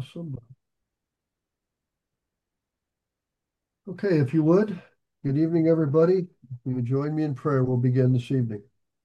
Awesome. Okay, if you would, good evening, everybody. If you would join me in prayer, we'll begin this evening.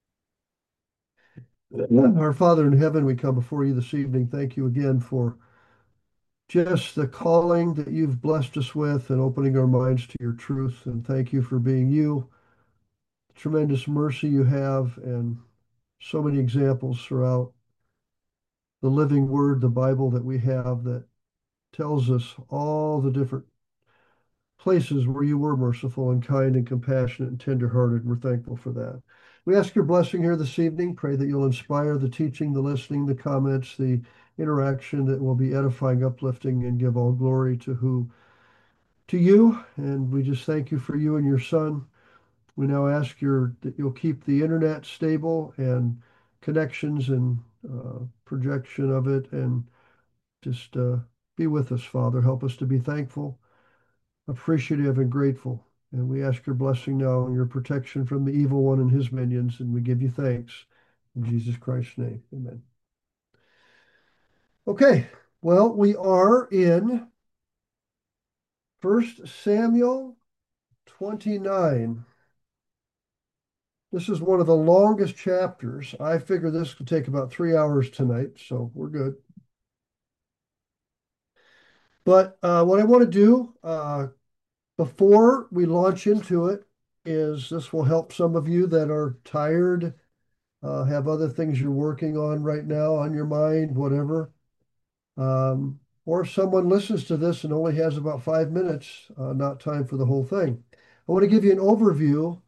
Our Father in heaven, we come before you this evening. Thank you again for just the calling that you've blessed us with and opening our minds to your truth. And thank you for being you, tremendous mercy you have, and so many examples throughout the living word, the Bible that we have that tells us all the different places where you were merciful and kind and compassionate and tenderhearted. We're thankful for that. We ask your blessing here this evening. Pray that you'll inspire the teaching, the listening, the comments, the interaction that will be edifying, uplifting, and give all glory to you. And we just thank you for you and your son. We now ask that you'll keep the internet stable and connections and projection of it, and just be with us, Father. Help us to be thankful, appreciative, and grateful. And we ask your blessing now and your protection from the evil one and his minions. And we give you thanks in Jesus Christ's name. Amen. Okay. Well, we are in 1 Samuel 29. This is one of the longest chapters. I figure this could take about 3 hours tonight, so we're good. But what I want to do before we launch into it is this will help some of you that are tired, have other things you're working on right now on your mind, whatever. Or if someone listens to this and only has about 5 minutes, not time for the whole thing. I want to give you an overview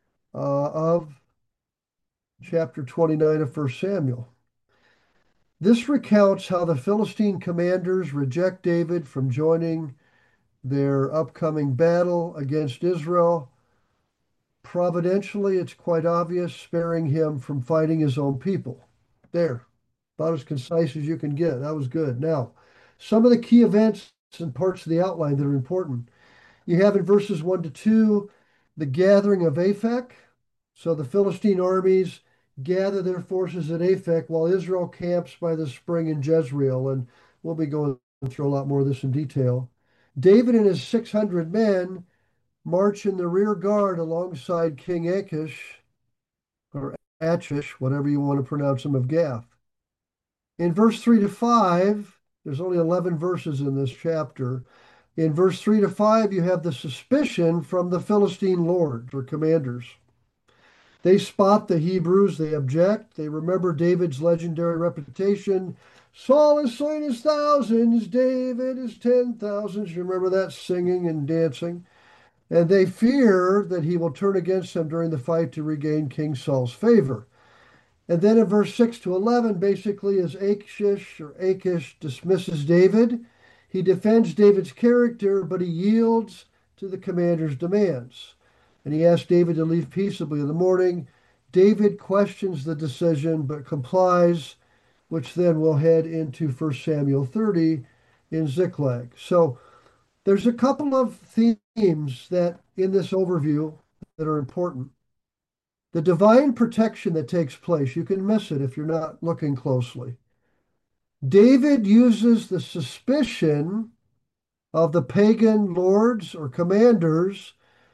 of chapter 29 of 1 Samuel. This recounts how the Philistine commanders reject David from joining their upcoming battle against Israel. Providentially, it's quite obvious, sparing him from fighting his own people. There, about as concise as you can get. That was good. Now, some of the key events and parts of the outline that are important. You have in verses 1 to 2 the gathering of Aphek. So the Philistine armies gather their forces at Aphek while Israel camps by the spring in Jezreel. And we'll be going through a lot more of this in detail. David and his 600 men march in the rear guard alongside King Achish, or Achish, whatever you want to pronounce him, of Gath. In verse 3 to 5, there's only 11 verses in this chapter. In verse 3 to 5, you have the suspicion from the Philistine lords or commanders. They spot the Hebrews, they object, they remember David's legendary reputation. Saul has slain his thousands, David his 10,000s. You remember that singing and dancing? And they fear that he will turn against them during the fight to regain King Saul's favor. And then in verse 6 to 11, basically, as Achish dismisses David, he defends David's character, but he yields to the commander's demands. And he asks David to leave peaceably in the morning. David questions the decision, but complies, which then will head into 1 Samuel 30 in Ziklag. So there's a couple of themes that in this overview that are important. The divine protection that takes place, you can miss it if you're not looking closely. David uses the suspicion of the pagan lords or commanders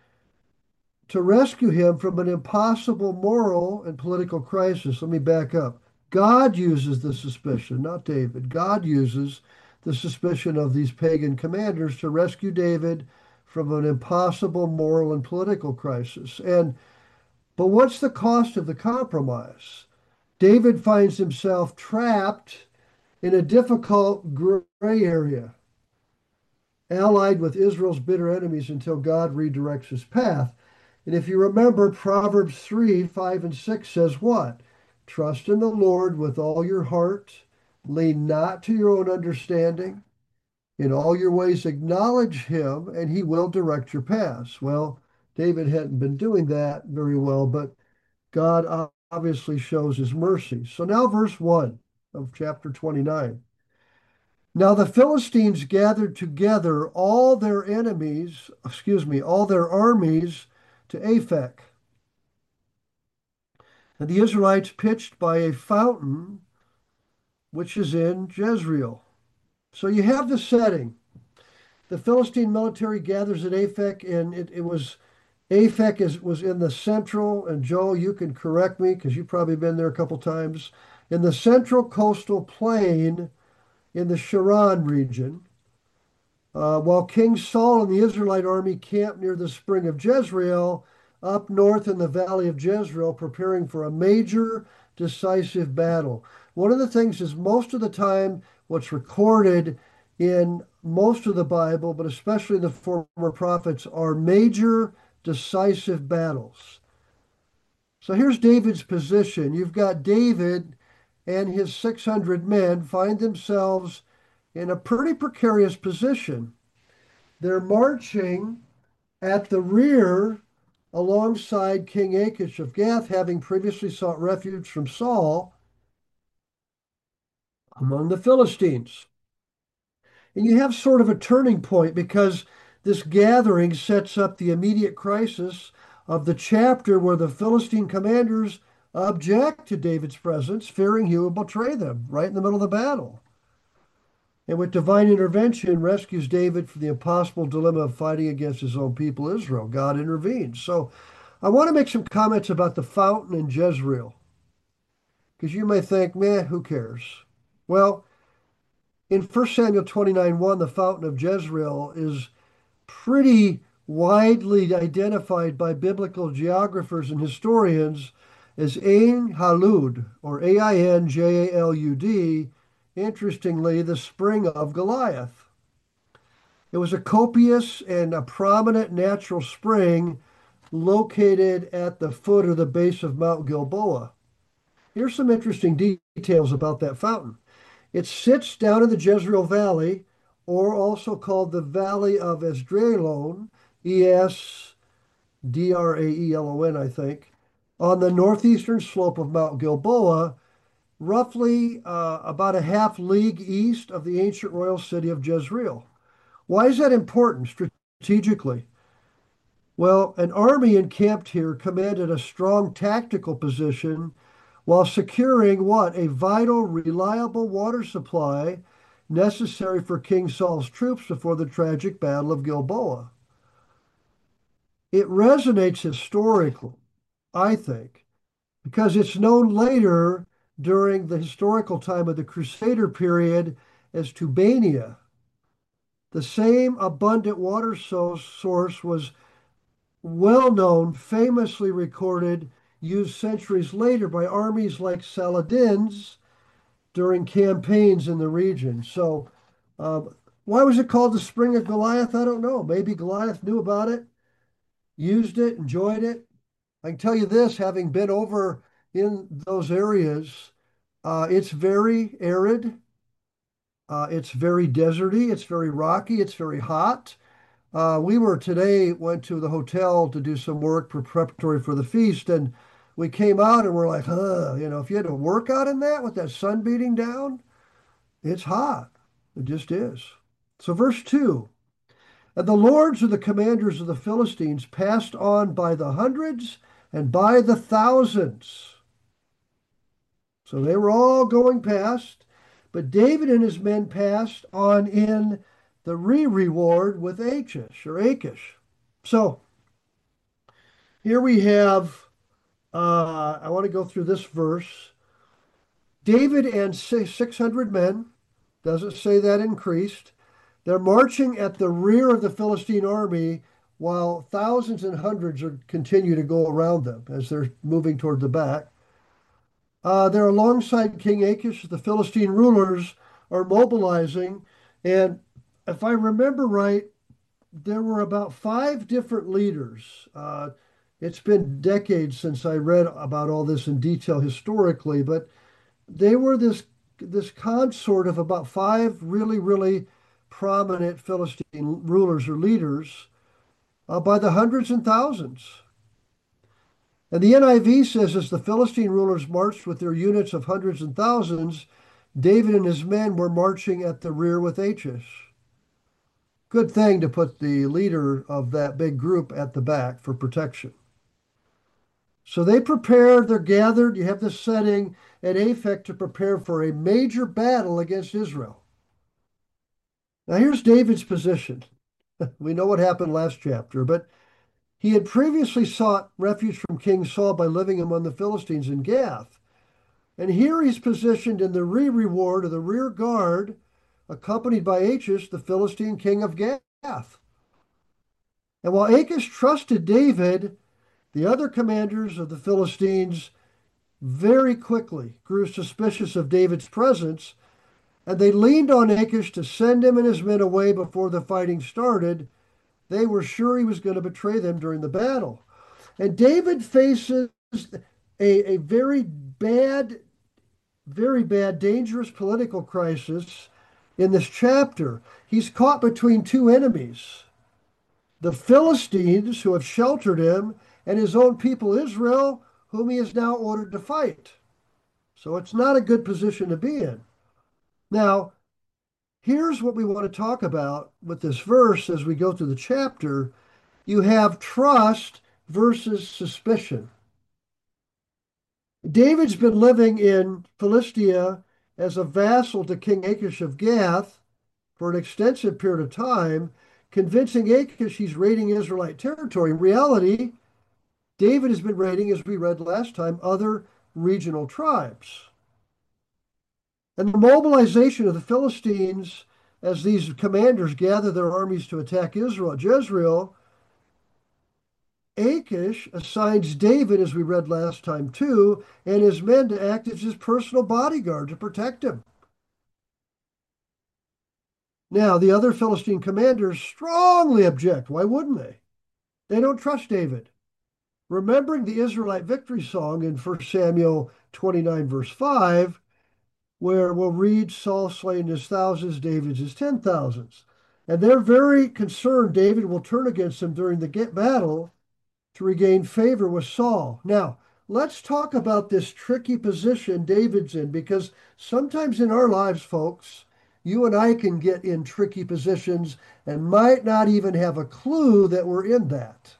to rescue him from an impossible moral and political crisis. Let me back up. God uses the suspicion, not David. God uses the suspicion of these pagan commanders to rescue David from an impossible moral and political crisis. But what's the cost of the compromise? David finds himself trapped in a difficult gray area, allied with Israel's bitter enemies until God redirects his path. And if you remember, Proverbs 3, 5, and 6 says what? Trust in the Lord with all your heart, lean not to your own understanding. In all your ways acknowledge him, and he will direct your paths. Well, David hadn't been doing that very well, but God obviously shows his mercy. So now, verse 1 of chapter 29. Now the Philistines gathered together all their all their armies to Aphek. And the Israelites pitched by a fountain which is in Jezreel. So you have the setting. The Philistine military gathers at Aphek, and it was Aphek was in the central, and Joe, you can correct me because you've probably been there a couple times, in the central coastal plain in the Sharon region, while King Saul and the Israelite army camped near the spring of Jezreel, up north in the valley of Jezreel, preparing for a major decisive battle. One of the things is most of the time, what's recorded in most of the Bible, but especially the former prophets, are major decisive battles. So here's David's position. You've got David and his 600 men find themselves in a pretty precarious position. They're marching at the rear alongside King Achish of Gath, having previously sought refuge from Saul among the Philistines. And you have sort of a turning point because this gathering sets up the immediate crisis of the chapter where the Philistine commanders object to David's presence, fearing he will betray them right in the middle of the battle. And with divine intervention, rescues David from the impossible dilemma of fighting against his own people, Israel. God intervenes. So I want to make some comments about the fountain in Jezreel, because you may think, meh, who cares? Well, in 1 Samuel 29:1, the fountain of Jezreel is pretty widely identified by biblical geographers and historians as Ain Halud, or Ainjalud, interestingly, the spring of Goliath. It was a copious and a prominent natural spring located at the foot or the base of Mount Gilboa. Here's some interesting details about that fountain. It sits down in the Jezreel Valley, or also called the Valley of Esdraelon, Esdraelon, I think, on the northeastern slope of Mount Gilboa, roughly about a half league east of the ancient royal city of Jezreel. Why is that important strategically? Well, an army encamped here commanded a strong tactical position while securing what? A vital, reliable water supply necessary for King Saul's troops before the tragic Battle of Gilboa. It resonates historically, I think, because it's known later during the historical time of the Crusader period as Tubania. The same abundant water source was well known, famously recorded, used centuries later by armies like Saladin's during campaigns in the region. So, uh, why was it called the Spring of Goliath? I don't know. Maybe Goliath knew about it, used it, enjoyed it. I can tell you this, having been over in those areas, it's very arid, it's very deserty, it's very rocky, it's very hot. We were today, went to the hotel to do some work preparatory for the feast, and we came out and we're like, if you had to work out in that with that sun beating down, it's hot. It just is. So, verse 2, and the lords or the commanders of the Philistines passed on by the hundreds and by the thousands. So they were all going past, but David and his men passed on in the reward with Achish or Achish. So here we have, I want to go through this verse. David and 600 men, doesn't say that increased. They're marching at the rear of the Philistine army while thousands and hundreds continue to go around them as they're moving toward the back. They're alongside King Achish. The Philistine rulers are mobilizing. And if I remember right, there were about five different leaders. It's been decades since I read about all this in detail historically, but they were this consort of about five really, really prominent Philistine rulers or leaders by the hundreds and thousands. And the NIV says, as the Philistine rulers marched with their units of hundreds and thousands, David and his men were marching at the rear with Achish. Good thing to put the leader of that big group at the back for protection. So they prepared, they're gathered. You have this setting at Aphek to prepare for a major battle against Israel. Now, here's David's position. We know what happened last chapter, but he had previously sought refuge from King Saul by living among the Philistines in Gath. And here he's positioned in the reward of the rear guard, accompanied by Achish, the Philistine king of Gath. And while Achish trusted David, the other commanders of the Philistines very quickly grew suspicious of David's presence, and they leaned on Achish to send him and his men away before the fighting started. They were sure he was going to betray them during the battle. And David faces a very bad, dangerous political crisis in this chapter. He's caught between two enemies, the Philistines, who have sheltered him, and his own people, Israel, whom he is now ordered to fight. So it's not a good position to be in. Now, here's what we want to talk about with this verse as we go through the chapter. You have trust versus suspicion. David's been living in Philistia as a vassal to King Achish of Gath for an extensive period of time, convincing Achish he's raiding Israelite territory. In reality, David has been raiding, as we read last time, other regional tribes. And the mobilization of the Philistines as these commanders gather their armies to attack Israel at Jezreel, Achish assigns David, as we read last time too, and his men to act as his personal bodyguard to protect him. Now, the other Philistine commanders strongly object. Why wouldn't they? They don't trust David. Remembering the Israelite victory song in 1 Samuel 29, verse 5, where we'll read Saul slaying his thousands, David's his 10,000s. And they're very concerned David will turn against them during the battle to regain favor with Saul. Now, let's talk about this tricky position David's in, because sometimes in our lives, folks, you and I can get in tricky positions and might not even have a clue that we're in that.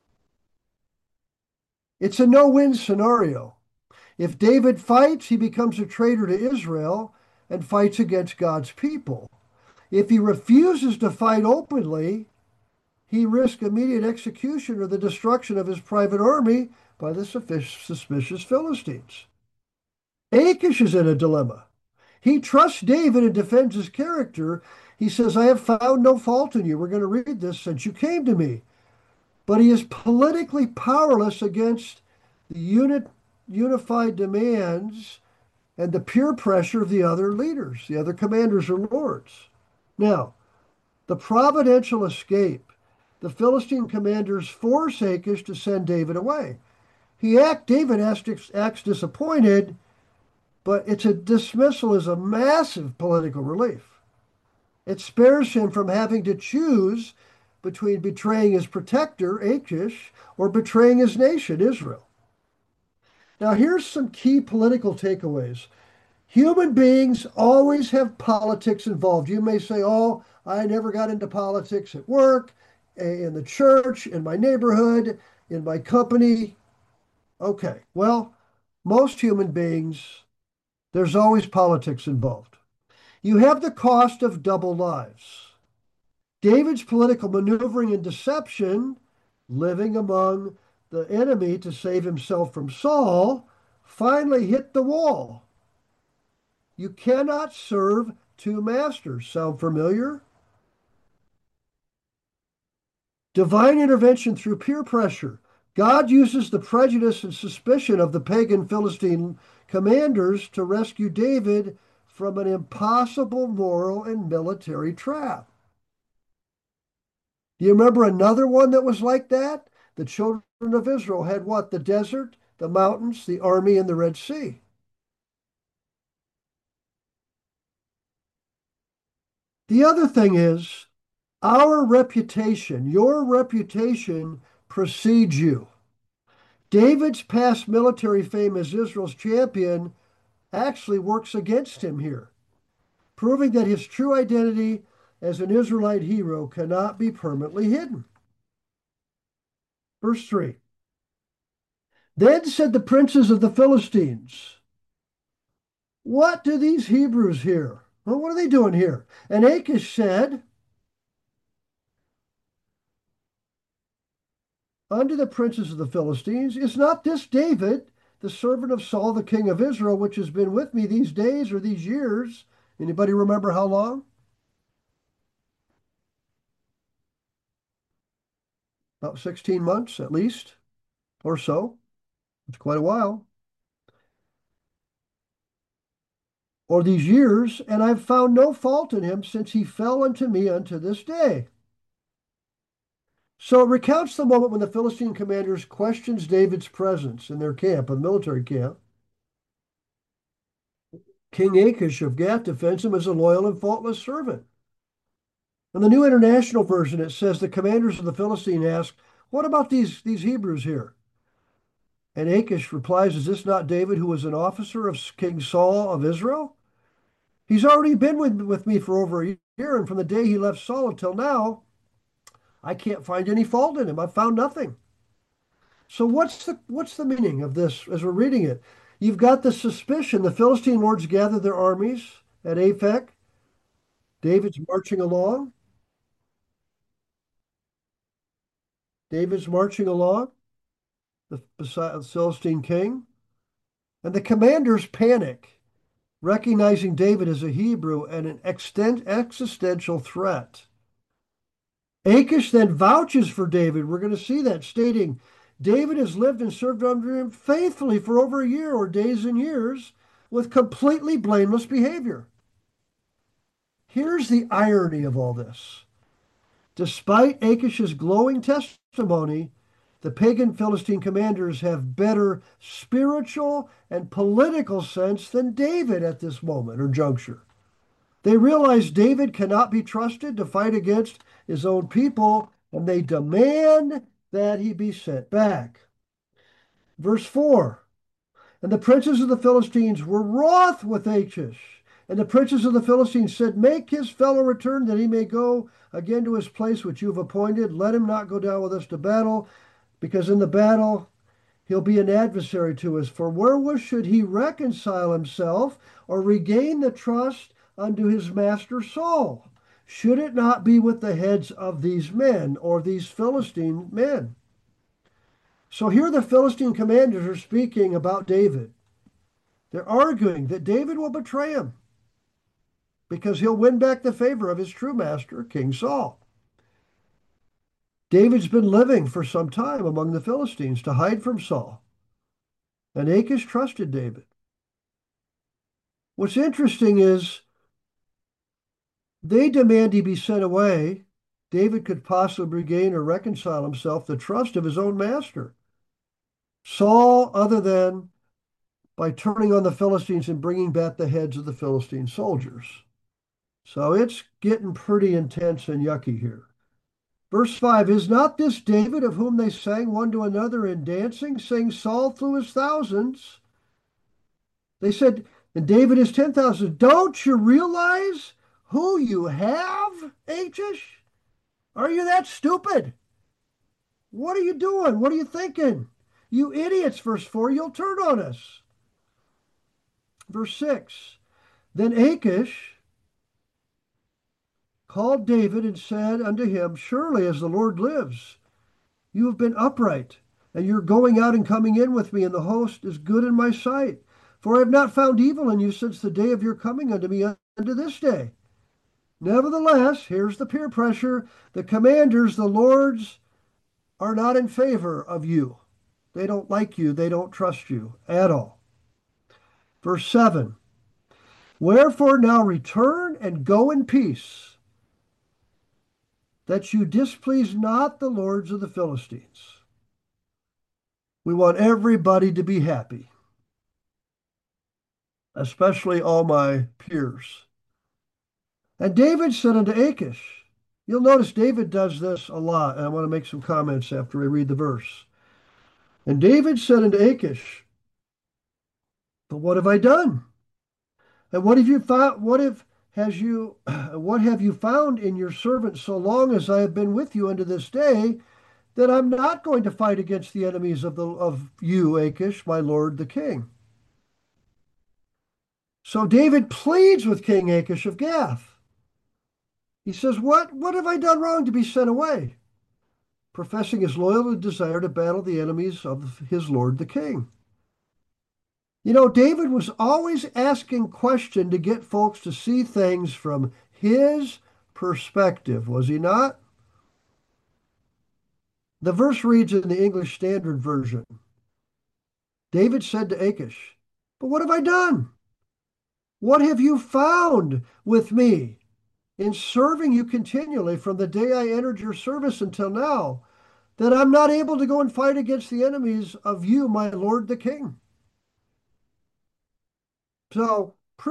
It's a no-win scenario. If David fights, he becomes a traitor to Israel and fights against God's people. If he refuses to fight openly, he risks immediate execution or the destruction of his private army by the suspicious Philistines. Achish is in a dilemma. He trusts David and defends his character. He says, I have found no fault in you. We're going to read this since you came to me. But he is politically powerless against the unified demands and the peer pressure of the other leaders, the other commanders or lords. Now, the providential escape. The Philistine commanders force Achish to send David away. David acts disappointed, but its a dismissal is a massive political relief. It spares him from having to choose between betraying his protector, Achish, or betraying his nation, Israel. Now, here's some key political takeaways. Human beings always have politics involved. You may say, oh, I never got into politics at work, in the church, in my neighborhood, in my company. Okay, well, most human beings, there's always politics involved. You have the cost of double lives. David's political maneuvering and deception, living among the enemy to save himself from Saul, finally hit the wall. You cannot serve two masters. Sound familiar? Divine intervention through peer pressure. God uses the prejudice and suspicion of the pagan Philistine commanders to rescue David from an impossible moral and military trap. Do you remember another one that was like that? The children of Israel had what? The desert, the mountains, the army, and the Red Sea. The other thing is, our reputation, your reputation precedes you. David's past military fame as Israel's champion actually works against him here, proving that his true identity as an Israelite hero cannot be permanently hidden. Verse 3. Then said the princes of the Philistines, what do these Hebrews here? Well, what are they doing here? And Achish said unto the princes of the Philistines, is not this David, the servant of Saul, the king of Israel, which has been with me these days or these years? Anybody remember how long? About 16 months at least, or so. It's quite a while. Or these years, and I've found no fault in him since he fell unto me unto this day. So it recounts the moment when the Philistine commanders questions David's presence in their camp, a military camp. King Achish of Gath defends him as a loyal and faultless servant. In the New International Version, it says the commanders of the Philistine ask, what about these Hebrews here? And Achish replies, is this not David who was an officer of King Saul of Israel? He's already been with me for over a year, and from the day he left Saul until now, I can't find any fault in him. I've found nothing. So what's the meaning of this as we're reading it? You've got the suspicion the Philistine lords gather their armies at Aphek. David's marching along. David's marching along, the Philistine king, and the commanders panic, recognizing David as a Hebrew and an existential threat. Achish then vouches for David. We're going to see that, stating, David has lived and served under him faithfully for over a year or days and years with completely blameless behavior. Here's the irony of all this. Despite Achish's glowing testimony, the pagan Philistine commanders have better spiritual and political sense than David at this moment or juncture. They realize David cannot be trusted to fight against his own people, and they demand that he be sent back. Verse 4, and the princes of the Philistines were wroth with Achish. And the princes of the Philistines said, make his fellow return that he may go again to his place which you have appointed. Let him not go down with us to battle, because in the battle he'll be an adversary to us. For wherewith should he reconcile himself or regain the trust unto his master Saul? Should it not be with the heads of these men or these Philistine men? So here the Philistine commanders are speaking about David. They're arguing that David will betray him because he'll win back the favor of his true master, King Saul. David's been living for some time among the Philistines to hide from Saul, and Achish trusted David. What's interesting is they demand he be sent away. David could possibly regain or reconcile himself the trust of his own master. Saul, other than by turning on the Philistines and bringing back the heads of the Philistine soldiers. So it's getting pretty intense and yucky here. Verse 5, is not this David of whom they sang one to another in dancing, saying Saul threw his thousands? They said, and David is 10,000. Don't you realize who you have, Achish? Are you that stupid? What are you doing? What are you thinking? You idiots, verse 4, you'll turn on us. Verse 6, then Achish called David and said unto him, surely as the Lord lives, you have been upright, and your going out and coming in with me in the host is good in my sight. For I have not found evil in you since the day of your coming unto me unto this day. Nevertheless, here's the peer pressure. The commanders, the lords, are not in favor of you. They don't like you. They don't trust you at all. Verse 7, wherefore now return and go in peace, that you displease not the lords of the Philistines. We want everybody to be happy, especially all my peers. And David said unto Achish, you'll notice David does this a lot, and I want to make some comments after I read the verse. And David said unto Achish, but what have I done? And what have you found? What have you found in your servant so long as I have been with you unto this day, that I'm not going to fight against the enemies of you, Achish, my lord the king? So David pleads with King Achish of Gath. He says, what have I done wrong to be sent away? Professing his loyal desire to battle the enemies of his lord the king. You know, David was always asking questions to get folks to see things from his perspective, was he not? The verse reads in the English Standard Version. David said to Achish, "But what have I done? What have you found with me in serving you continually from the day I entered your service until now, that I'm not able to go and fight against the enemies of you, my lord the king?" So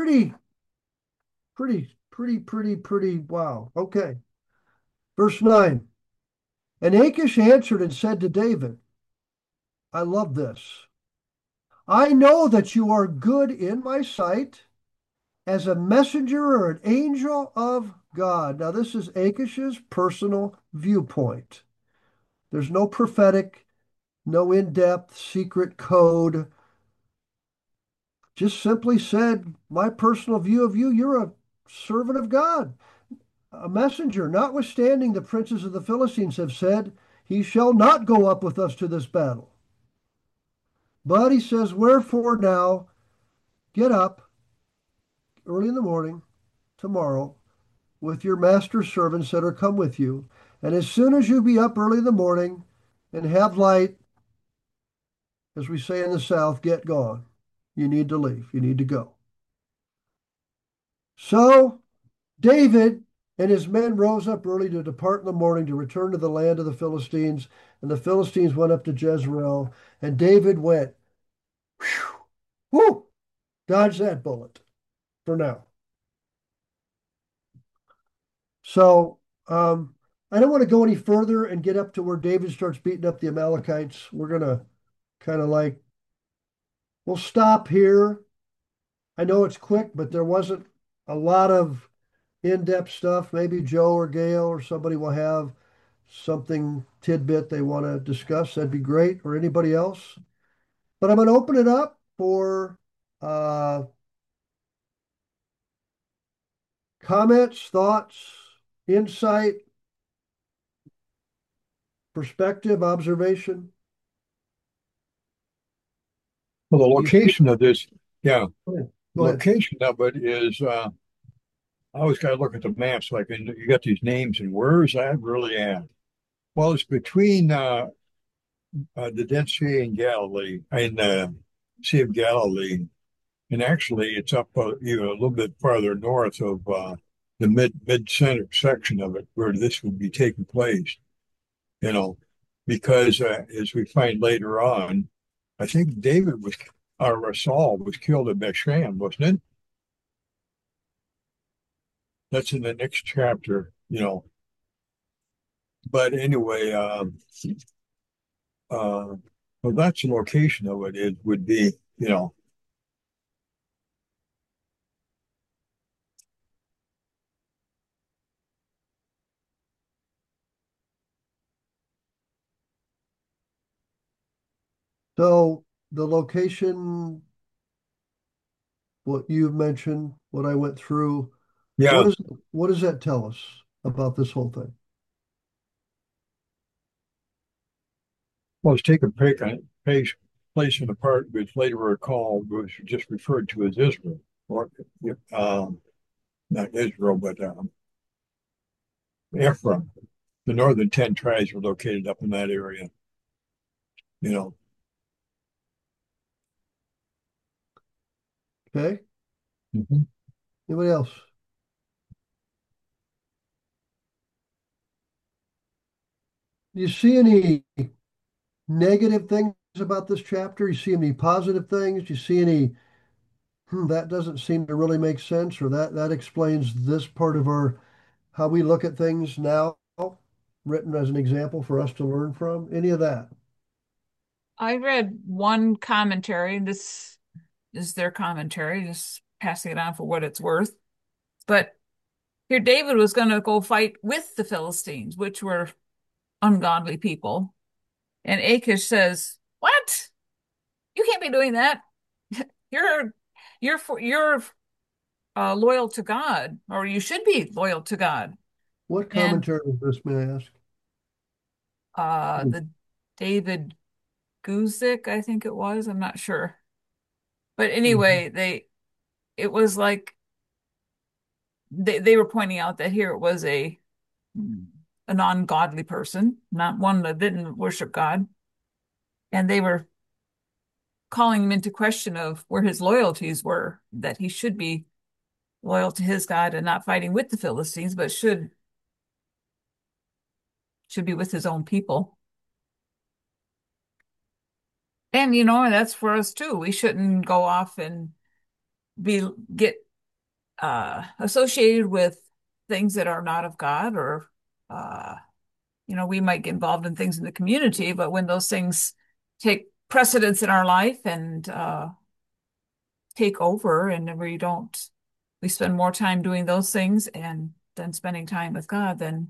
pretty, wow. Okay. Verse 9. And Achish answered and said to David, I love this. I know that you are good in my sight as a messenger or an angel of God. Now, this is Achish's personal viewpoint. There's no prophetic, no in depth secret code. Just simply said, my personal view of you, you're a servant of God, a messenger, notwithstanding the princes of the Philistines have said, he shall not go up with us to this battle. But he says, wherefore now get up early in the morning tomorrow with your master's servants that are come with you. And as soon as you be up early in the morning and have light, as we say in the South, get gone. You need to leave. You need to go. So David and his men rose up early to depart in the morning to return to the land of the Philistines. And the Philistines went up to Jezreel. And David went, whew, whoo, dodge that bullet for now. So I don't want to go any further and get up to where David starts beating up the Amalekites. We're going to kind of like, we'll stop here. I know it's quick, but there wasn't a lot of in-depth stuff. Maybe Joe or Gail or somebody will have something tidbit they want to discuss. That'd be great, or anybody else. But I'm going to open it up for uh, comments, thoughts, insight, perspective, observation. Well, the You, location of this, yeah, go ahead. the Go ahead. location of it is, I always got to look at the map so I can, you got these names and where is that really at? Well, it's between the Dead Sea and Galilee, and the Sea of Galilee. And actually, it's up even a little bit farther north of the mid center section of it where this would be taking place, you know, because as we find later on, I think David was, or Saul was killed at Bethshan, wasn't it? That's in the next chapter, you know. But anyway, uh, well, that's the location of it. It would be, you know, So the location, what you mentioned, what I went through, what yeah. is what does that tell us about this whole thing? Well, it's taken place in a part which later recalled was just referred to as Israel, or not Israel, but Ephraim. The northern 10 tribes were located up in that area, you know. Okay. Mhm. Anybody else? Do you see any negative things about this chapter? You see any positive things? Do you see any, that doesn't seem to really make sense, or that explains this part of our how we look at things now, written as an example for us to learn from? Any of that? I read one commentary. This is their commentary, just passing it on for what it's worth. But here David was going to go fight with the Philistines, which were ungodly people. And Achish says, "What? You can't be doing that. You're you're loyal to God, or you should be loyal to God. What And commentary is this, may I ask? the David Guzik, I think it was, I'm not sure. But Mhm. anyway, it was like they were pointing out that here it was a non-godly person, not one that didn't worship God, and they were calling him into question of where his loyalties were, that he should be loyal to his God and not fighting with the Philistines, but should be with his own people. And that's for us too. We shouldn't go off and be get associated with things that are not of God, or uh we might get involved in things in the community, but when those things take precedence in our life and take over, and we spend more time doing those things and then spending time with God, then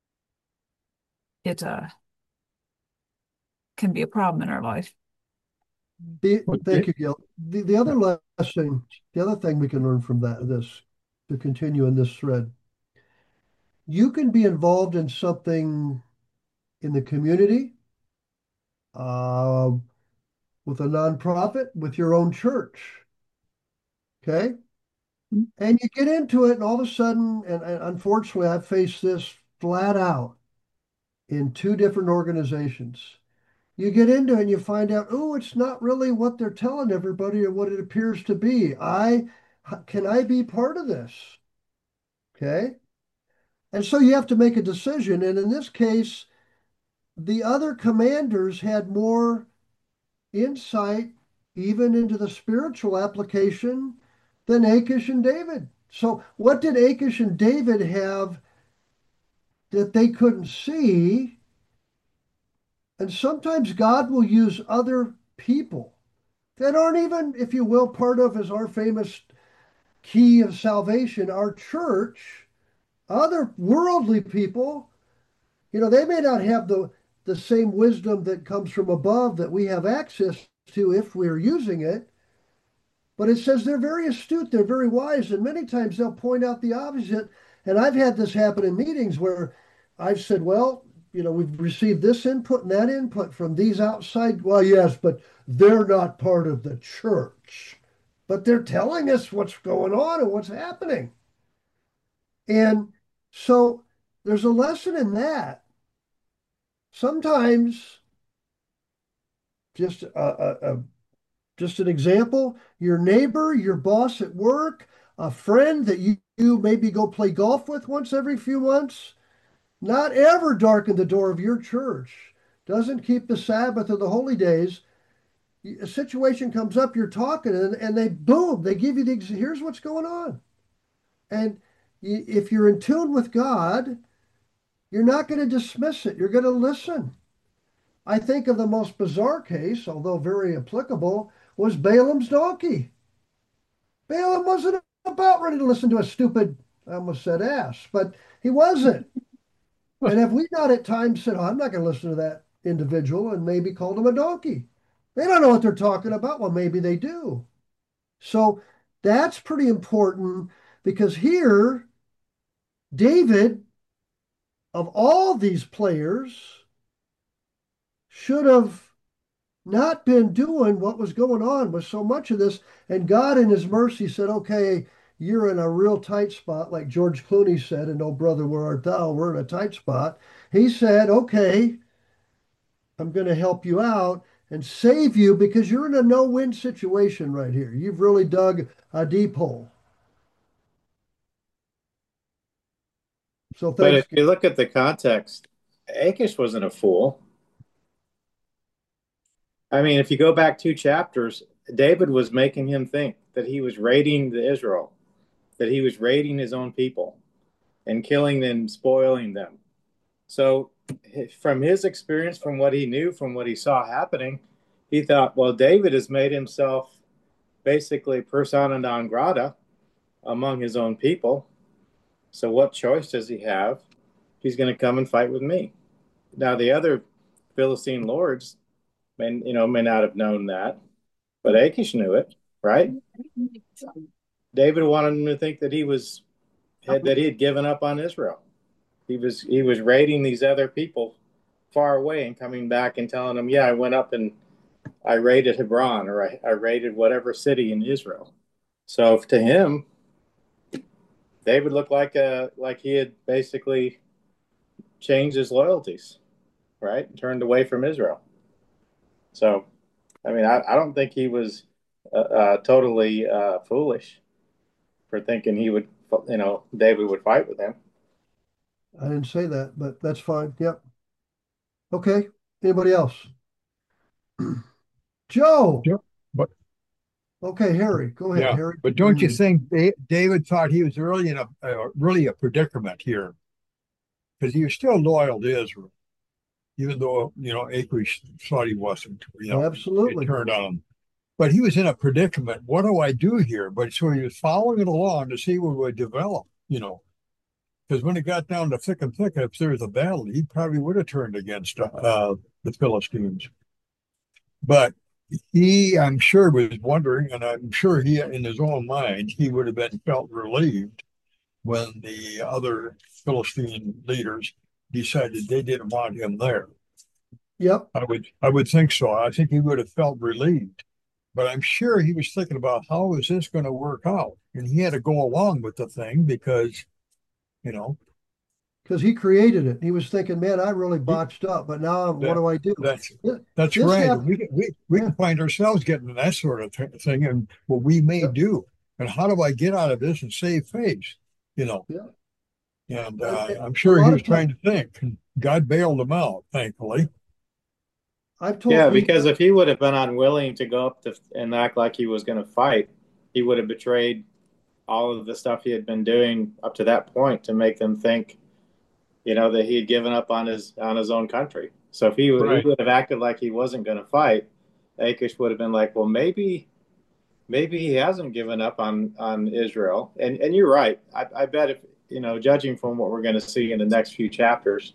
it can be a problem in our life. Thank you, Gil. The other lesson, the other thing we can learn from this, to continue in this thread, you can be involved in something in the community, uh, with a nonprofit, with your own church. Okay. And you get into it, and all of a sudden, and unfortunately, I've faced this flat out in two different organizations. You get into it and you find out, oh, it's not really what they're telling everybody or what it appears to be. Can I be part of this? Okay. And so you have to make a decision. And in this case, the other commanders had more insight even into the spiritual application than Achish and David. So, what did Achish and David have that they couldn't see? And sometimes God will use other people that aren't even, if you will, part of as our famous key of salvation, our church, other worldly people. They may not have the same wisdom that comes from above that we have access to if we're using it. But it says they're very astute, they're very wise, and many times they'll point out the opposite. And I've had this happen in meetings where I've said, well, we've received this input and that input from these outside. Well, yes, but they're not part of the church. But they're telling us what's going on and what's happening. And so there's a lesson in that. Sometimes, just just an example, your neighbor, your boss at work, a friend that you maybe go play golf with once every few months, not ever darken the door of your church, doesn't keep the Sabbath or the holy days. A situation comes up, you're talking, and they boom, they give you here's what's going on. And if you're in tune with God, you're not going to dismiss it. You're going to listen. I think of the most bizarre case, although very applicable, was Balaam's donkey. Balaam wasn't about ready to listen to a stupid, I almost said ass, but he wasn't. And have we not at times said, oh, I'm not going to listen to that individual, and maybe called him a donkey? They don't know what they're talking about. Well, maybe they do. So that's pretty important, because here, David, of all these players, should have not been doing what was going on with so much of this. And God, in his mercy, said, okay, you're in a real tight spot, like George Clooney said in Oh Brother, Where Art Thou? We're in a tight spot. He said, okay, I'm going to help you out and save you, because you're in a no-win situation right here. You've really dug a deep hole. So But if thanks. you look at the context, Achish wasn't a fool. I mean, if you go back two chapters, David was making him think that he was raiding the Israel, that he was raiding his own people and killing them, spoiling them. So, from his experience, from what he knew, from what he saw happening, he thought, well, David has made himself basically persona non grata among his own people. So, what choice does he have? He's going to come and fight with me. Now, the other Philistine lords may not have known that, but Achish knew it, right? David wanted him to think that he had given up on Israel. He was raiding these other people far away and coming back and telling them, "Yeah, I went up and I raided Hebron, or I raided whatever city in Israel." So to him, David looked like he had basically changed his loyalties, right? And turned away from Israel. So, I mean, I don't think he was totally foolish for thinking David would fight with him. I didn't say that, but that's fine. Yep. Okay. Anybody else? Joe. Yeah. But Okay, Harry. Go ahead, yeah, Harry. but don't you think David thought he was really in a really a predicament here because he was still loyal to Israel, even though Achish thought he wasn't. It Absolutely. turned on him. But he was in a predicament. What do I do here? But so he was following it along to see what would develop, because when it got down to thick and thick, if there was a battle, he probably would have turned against the Philistines. But I'm sure, was wondering, and I'm sure in his own mind, he would have been felt relieved when the other Philistine leaders decided they didn't want him there. Yep. I would think so. I think he would have felt relieved. But I'm sure he was thinking about how is this going to work out? And he had to go along with the thing because, you know, Because he created it. He was thinking, man, I really he, botched up, but now what that do I do? that's This, that's this right. And happened. we Yeah. can find ourselves getting in that sort of thing, and what we may Yep. do, and how do I get out of this and save face? You know, Yeah. and And I'm a sure he lot was of times trying to think, and God bailed him out, thankfully. I've Yeah, told he, because if he would have been unwilling to go up and act like he was going to fight, he would have betrayed all of the stuff he had been doing up to that point to make them think, that he had given up on his own country. So if he Right. would have acted like he wasn't going to fight, Achish would have been like, well, maybe he hasn't given up on Israel. And you're right. I bet if judging from what we're going to see in the next few chapters,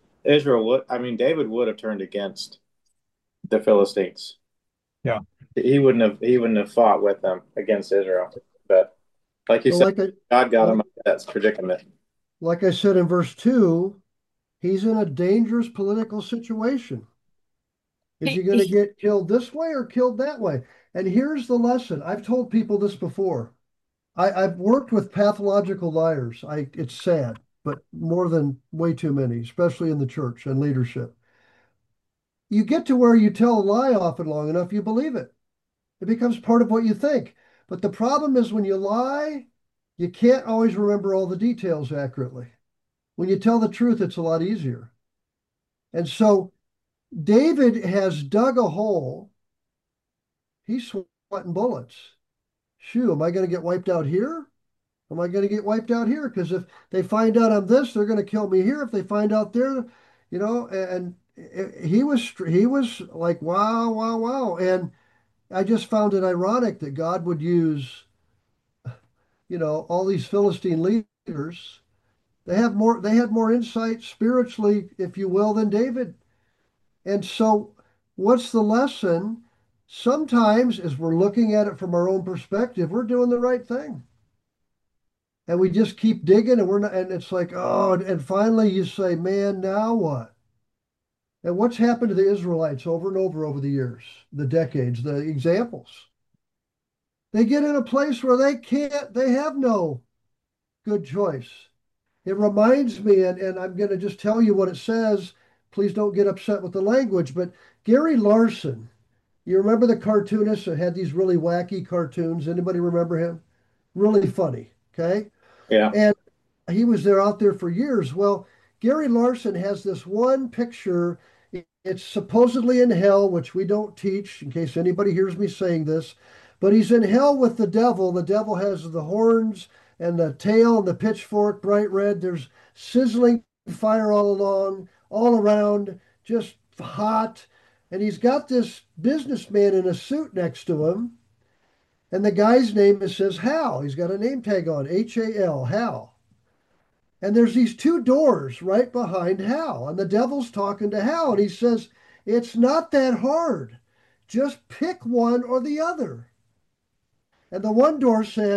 David would have turned against the Philistines. Yeah. He wouldn't have fought with them against Israel. But like you but said, God got him like out of that predicament. like I said in verse 2, he's in a dangerous political situation. Is he He, going to he- get killed this way or killed that way? And here's the lesson. I've told people this before. I've worked with pathological liars. It's sad, but more than way too many, especially in the church and leadership. You get to where you tell a lie often long enough, you believe it. It becomes part of what you think. But the problem is when you lie, you can't always remember all the details accurately. When you tell the truth, it's a lot easier. And so David has dug a hole. He's sweating bullets. Shoo, am I going to get wiped out here? Am I going to get wiped out here? Because if they find out I'm this, they're going to kill me here. If they find out there, and he was like, wow, wow, wow. And I just found it ironic that God would use, all these Philistine leaders. They had more insight spiritually, if you will, than David. And so what's the lesson? Sometimes as we're looking at it from our own perspective, we're doing the right thing. And we just keep digging and we're not, and it's like, oh, and finally you say, man, now what? And what's happened to the Israelites over and over the years, the decades, the examples? They get in a place where they have no good choice. It reminds me, and I'm going to just tell you what it says. Please don't get upset with the language, but Gary Larson, you remember the cartoonist that had these really wacky cartoons? Anybody remember him? Really funny, okay? Yeah. And he was out there for years. Well, Gary Larson has this one picture. It's supposedly in hell, which we don't teach in case anybody hears me saying this, but he's in hell with the devil. The devil has the horns and the tail and the pitchfork, bright red. There's sizzling fire all along, all around, just hot. And he's got this businessman in a suit next to him. And the guy's name says Hal. He's got a name tag on, Hal, Hal. And there's these two doors right behind Hal, and the devil's talking to Hal, and he says, it's not that hard. Just pick one or the other. And the one door says,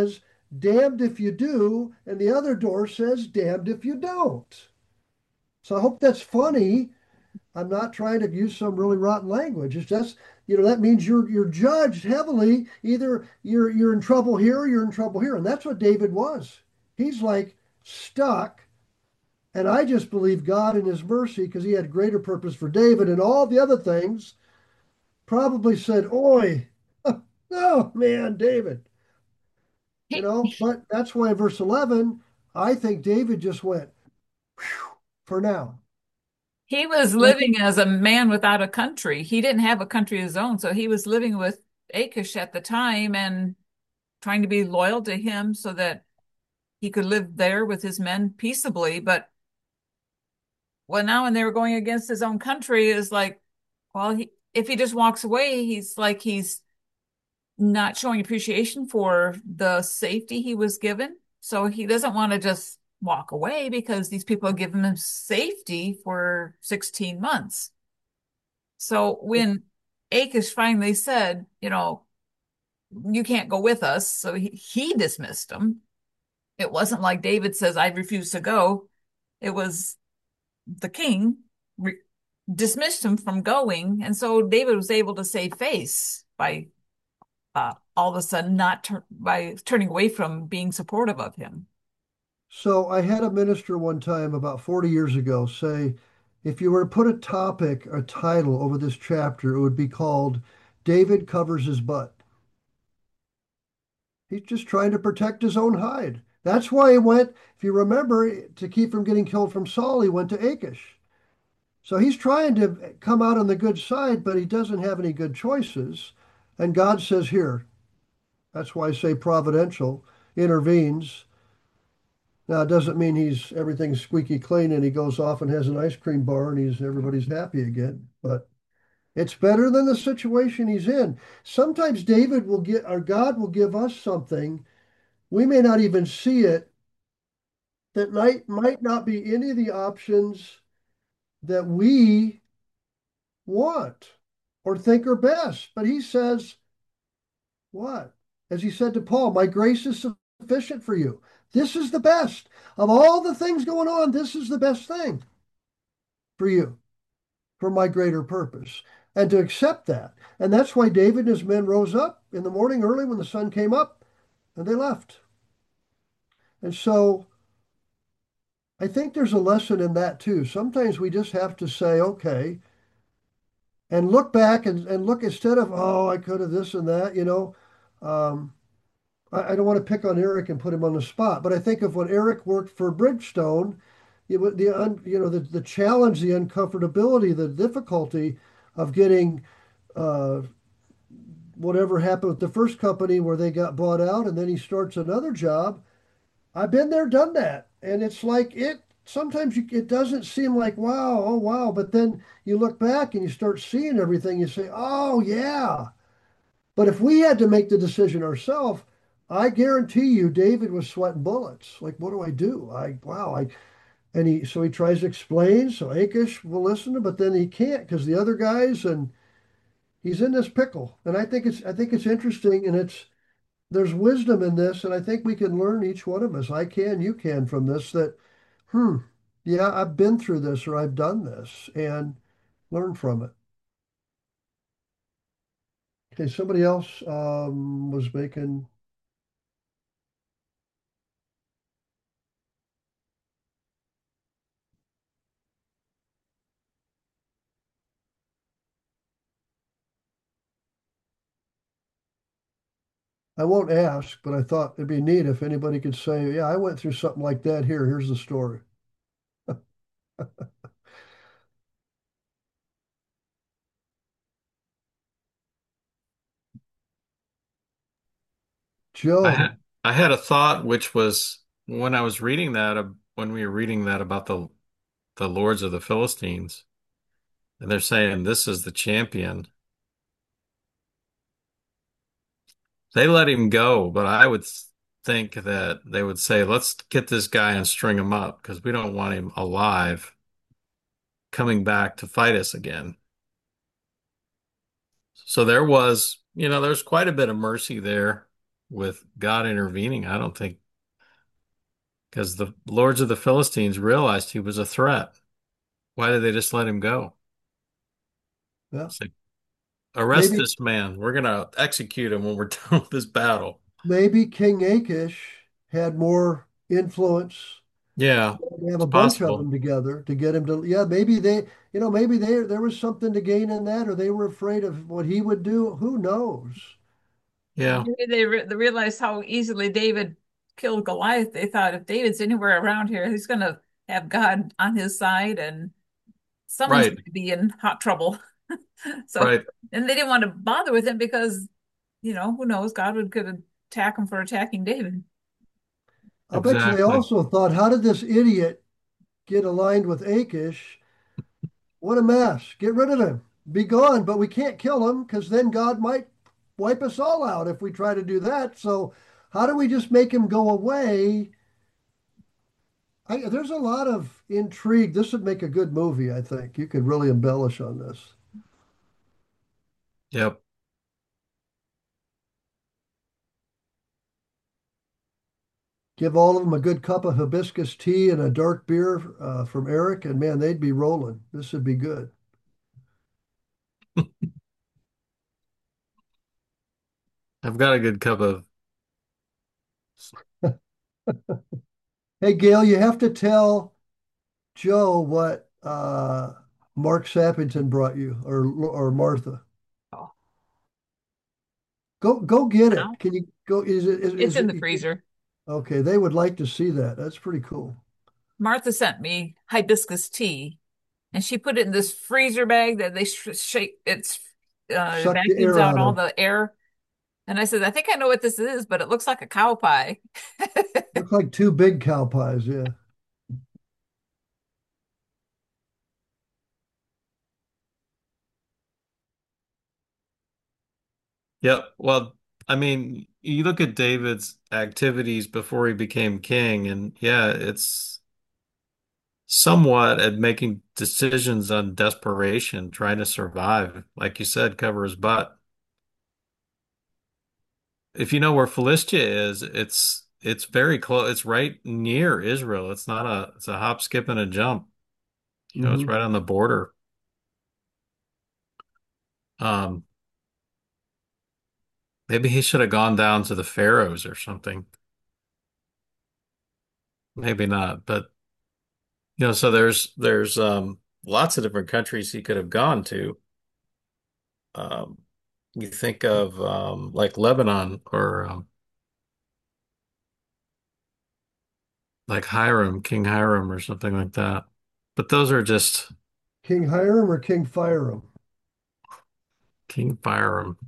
damned if you do, and the other door says, damned if you don't. So I hope that's funny. I'm not trying to use some really rotten language. It's just, that means you're judged heavily. Either you're in trouble here or you're in trouble here. And that's what David was. He's like stuck. And I just believe God in his mercy, because he had greater purpose for David and all the other things, probably said, Oi, oh man, David. He, But that's why in verse 11, I think David just went, "Phew," for now. he was And I think living as a man without a country. He didn't have a country of his own, so he was living with Achish at the time and trying to be loyal to him so that he could live there with his men peaceably. But well, now when they were going against his own country, is like, well, if he just walks away, he's not showing appreciation for the safety he was given. So he doesn't want to just walk away because these people have given him safety for 16 months. So when Achish finally said, you can't go with us, so he dismissed him. It wasn't like David says, I refuse to go. It was the king re dismissed him from going. And so David was able to save face by all of a sudden not by turning away from being supportive of him. so. I had a minister one time about 40 years ago say, if you were to put a topic, a title over this chapter, it would be called David Covers His Butt. He's just trying to protect his own hide. That's why he went, if you remember, to keep from getting killed from Saul, he went to Achish. So he's trying to come out on the good side, but he doesn't have any good choices. And God says, here, that's why I say providential, intervenes. Now, it doesn't mean everything's squeaky clean and he goes off and has an ice cream bar and everybody's happy again. But it's better than the situation he's in. Sometimes David will get, or God will give us something. We may not even see it, that might not be any of the options that we want or think are best. But he says, what? As he said to Paul, my grace is sufficient for you. This is the best. Of all the things going on, this is the best thing for you, for my greater purpose. And to accept that. And that's why David and his men rose up in the morning early when the sun came up and they left. And so I think there's a lesson in that too. Sometimes we just have to say, okay, and look back and look instead of, oh, I could have this and that. Um, I don't want to pick on Eric and put him on the spot, but I think of when Eric worked for Bridgestone, the challenge, the uncomfortability, the difficulty of getting uh, whatever happened with the first company where they got bought out, and then he starts another job. I've been there, done that, and it's like it. Sometimes it doesn't seem like wow, oh wow, but then you look back and you start seeing everything. You say, oh yeah. But if we had to make the decision ourselves, I guarantee you, David was sweating bullets. Like, what do I do? And he tries to explain. So Achish will listen to, but then he can't because the other guys, and he's in this pickle. And I think it's interesting, and there's wisdom in this, and I think we can learn each one of us. I can, you can from this. That, yeah, I've been through this or I've done this, and learn from it. Okay, somebody else was making. I won't ask, but I thought it'd be neat if anybody could say, yeah, I went through something like that here. Here's the story. I Joe, had I had a thought, which was when I was reading that, when we were reading that about the lords of the Philistines, and they're saying this is the champion. They let him go, but I would think that they would say, let's get this guy and string him up because we don't want him alive coming back to fight us again. So there's quite a bit of mercy there. with God intervening. I don't think because the lords of the Philistines realized he was a threat. Why did they just let him go? Yeah. It's like, arrest Maybe this man. We're gonna execute him when we're done with this battle. maybe King Achish had more influence. Yeah, They have it's a bunch of possible. them together to get him to, yeah, maybe maybe there was something to gain in that, or they were afraid of what he would do. Who knows? Yeah, Maybe they realized how easily David killed Goliath. They thought if David's anywhere around here, he's going to have God on his side and someone's right, going to be in hot trouble. So, right. and they didn't want to bother with him because, who knows, could attack him for attacking David. I'll bet you they Exactly. also thought, how did this idiot get aligned with Achish? What a mess. Get rid of him. Be gone. But we can't kill him because then God might wipe us all out if we try to do that. So, how do we just make him go away? There's a lot of intrigue. This would make a good movie, I think. You could really embellish on this. Yep. Give all of them a good cup of hibiscus tea and a dark beer from Eric, and man, they'd be rolling. This would be good. I've got a good cup of. Hey, Gail, you have to tell Joe what Mark Sappington brought you, or Martha. Oh, Go get it. now Can you go? it's Is in it the freezer. okay? They would like to see that. That's pretty cool. Martha sent me hibiscus tea, and she put it in this freezer bag that they shake. It Suck the vacuums air out out all of. the air. And I said, I think I know what this is, but it looks like a cow pie. Look like two big cow pies. Yeah. Yep. Well, I mean, you look at David's activities before he became king, and yeah, it's somewhat at making decisions on desperation, trying to survive. Like you said, cover his butt. If you know where Philistia is, it's very close. It's right near Israel. It's a hop, skip, and a jump. It's Hmm. right on the border. Um, maybe he should have gone down to the Pharaohs or something. Maybe not, but so there's lots of different countries he could have gone to. Um, you think of like Lebanon or like Hiram, King Hiram or something like that. But those are just King Hiram or King Fire'em? King Hiram.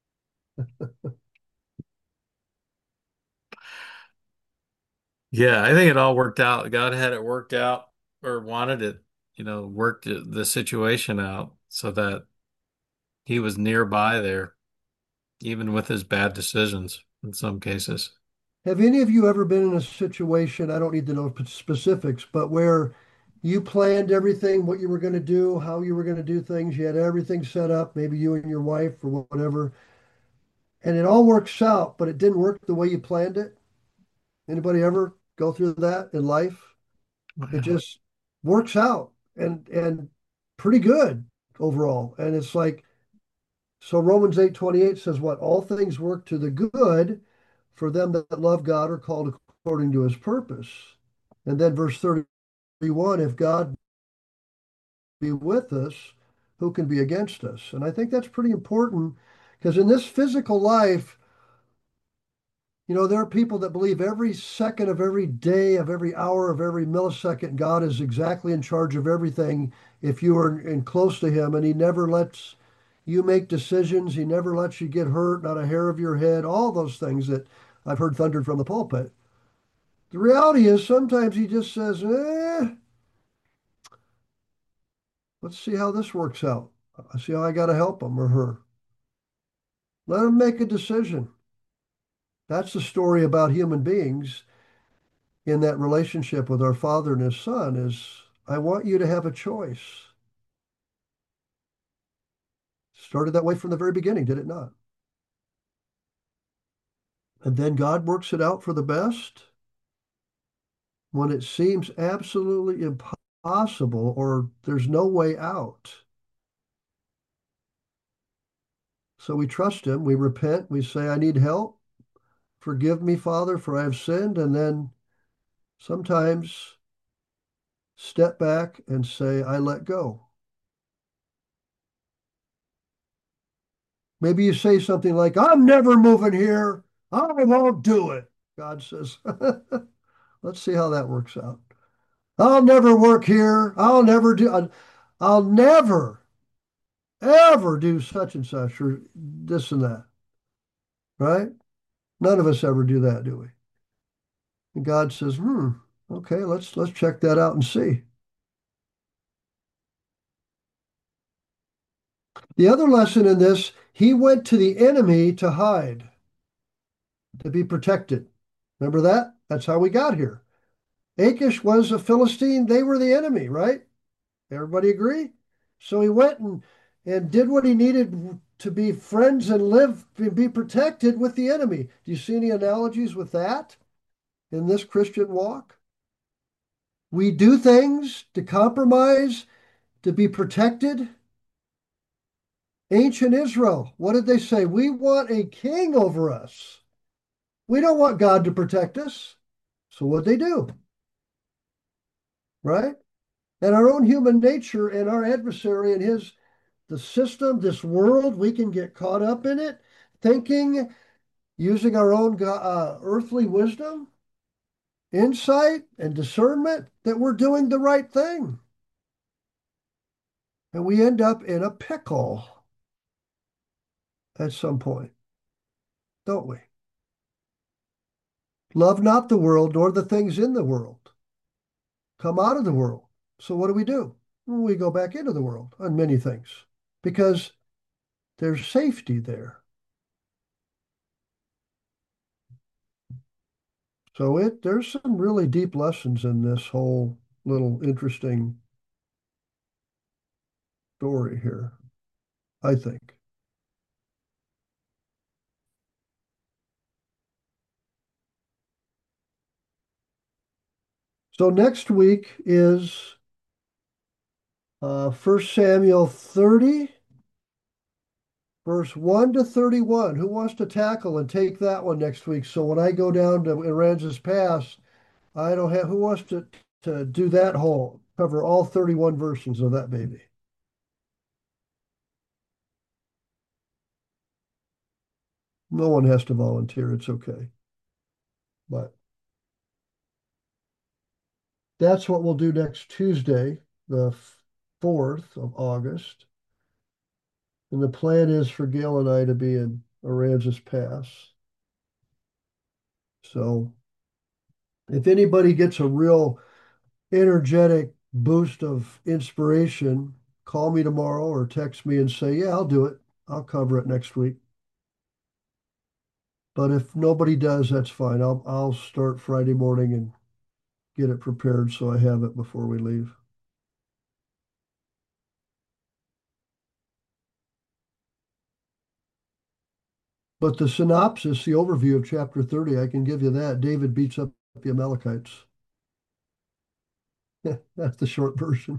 Yeah, I think it all worked out. God had it worked out or wanted it, worked the situation out so that he was nearby there, even with his bad decisions in some cases. Have any of you ever been in a situation, I don't need to know specifics, but where you planned everything, what you were going to do, how you were going to do things, you had everything set up, maybe you and your wife or whatever, and it all works out, but it didn't work the way you planned it? Anybody ever go through that in life? It Wow. just works out and pretty good overall. And it's like, so Romans 8:28 says what? All things work to the good for them that love God are called according to his purpose. And then verse 31, if God be with us, who can be against us? And I think that's pretty important because in this physical life, there are people that believe every second of every day, of every hour, of every millisecond, God is exactly in charge of everything if you are in close to him, and he never lets you make decisions. He never lets you get hurt, not a hair of your head, all those things that I've heard thundered from the pulpit. The reality is sometimes he just says, let's see how this works out. I see how I got to help him or her. Let him make a decision. That's the story about human beings in that relationship with our Father and His Son is I want you to have a choice. Started that way from the very beginning, did it not? And then God works it out for the best when it seems absolutely impossible or there's no way out. So we trust him, we repent, we say, I need help. Forgive me, Father, for I have sinned. And then sometimes step back and say, I let go. Maybe you say something like, I'm never moving here. I won't do it. God says, let's see how that works out. I'll never work here. I'll never, ever do such and such or this and that. Right? None of us ever do that, do we? And God says, okay, let's check that out and see. The other lesson in this, he went to the enemy to hide, to be protected. Remember that? That's how we got here. Achish was a Philistine. They were the enemy, right? Everybody agree? So he went and did what he needed to be friends and live and be protected with the enemy. Do you see any analogies with that in this Christian walk? We do things to compromise, to be protected. Ancient Israel, what did they say? We want a king over us. We don't want God to protect us. So what'd they do? Right? And our own human nature and our adversary and the system, this world, we can get caught up in it, thinking, using our own earthly wisdom, insight, and discernment that we're doing the right thing. And we end up in a pickle at some point, don't we? Love not the world, nor the things in the world. Come out of the world. So what do? We go back into the world on many things because there's safety there. So there's some really deep lessons in this whole little interesting story here, I think. So next week is 1 Samuel 30, verse 1 to 31. Who wants to tackle and take that one next week? So when I go down to Aransas Pass, I don't have, who wants to do that whole, cover all 31 verses of that baby? No one has to volunteer. It's okay. But that's what we'll do next Tuesday, the 4th of August. And the plan is for Gail and I to be in Aransas Pass. So if anybody gets a real energetic boost of inspiration, call me tomorrow or text me and say, yeah, I'll do it. I'll cover it next week. But if nobody does, that's fine. I'll start Friday morning and get it prepared so I have it before we leave. But the synopsis, the overview of chapter 30, I can give you that. David beats up the Amalekites. That's the short version.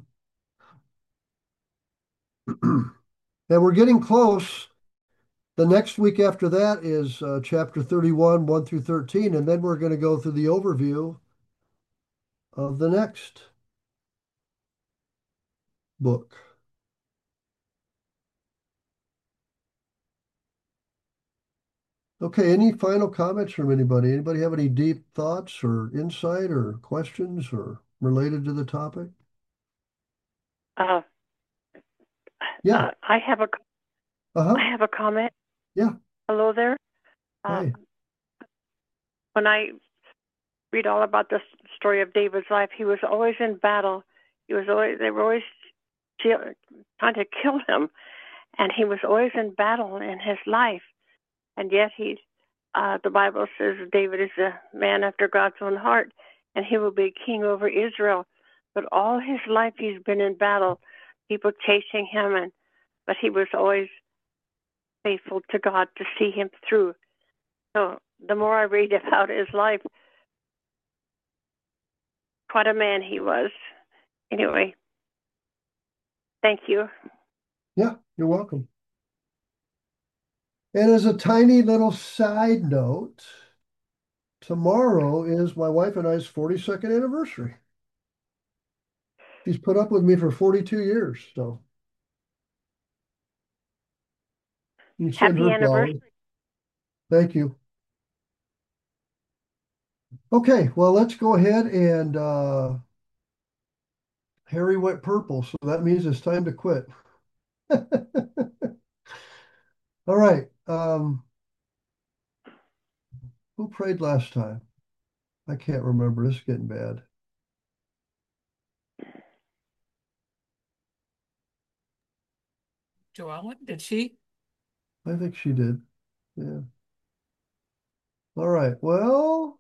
And we're getting close. The next week after that is chapter 31, 1 through 13, and then we're going to go through the overview of the next book. Okay, any final comments from anybody? Anybody have any deep thoughts or insight or questions or related to the topic? Uh, Yeah. I have a Uh-huh. I have a comment. Yeah. Hello there. Hey. When I read all about the story of David's life, he was always in battle. They were always trying to kill him, and he was always in battle in his life. And yet the Bible says David is a man after God's own heart, and he will be king over Israel. But all his life he's been in battle, people chasing him, but he was always faithful to God to see him through. So the more I read about his life, quite a man he was. Anyway, thank you. Yeah, you're welcome. And as a tiny little side note, tomorrow is my wife and I's 42nd anniversary. She's put up with me for 42 years, so you send Happy her flowers. anniversary. Thank you. Okay, well, let's go ahead and Harry went purple, so that means it's time to quit. All right. Who prayed last time? I can't remember. This is getting bad. Joellen, did she? I think she did. Yeah. All right. Well,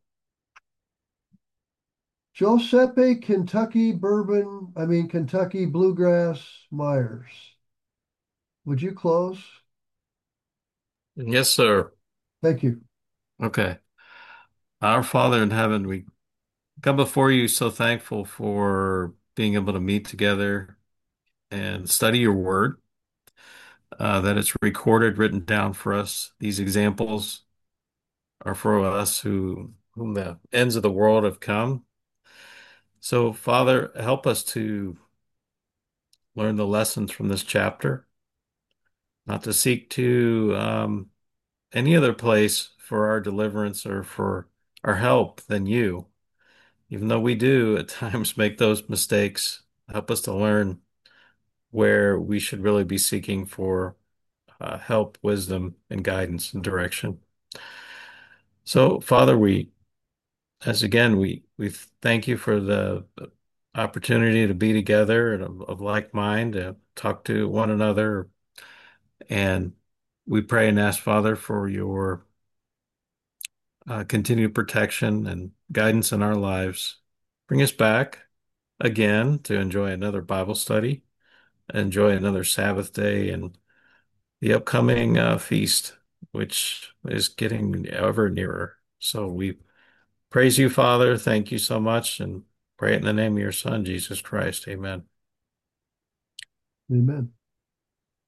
Giuseppe Kentucky Kentucky Bluegrass Myers. Would you close? Yes, sir. Thank you. Okay. Our Father in heaven, we come before you so thankful for being able to meet together and study your word, that it's recorded, written down for us. These examples are for us whom the ends of the world have come. So, Father, help us to learn the lessons from this chapter, not to seek to any other place for our deliverance or for our help than you. Even though we do at times make those mistakes, help us to learn where we should really be seeking for help, wisdom, and guidance and direction. So, Father, as again, we thank you for the opportunity to be together and of like mind, to talk to one another. And we pray and ask, Father, for your continued protection and guidance in our lives. Bring us back again to enjoy another Bible study, enjoy another Sabbath day, and the upcoming feast, which is getting ever nearer. So we praise you, Father. Thank you so much, and pray it in the name of your Son, Jesus Christ. Amen. Amen.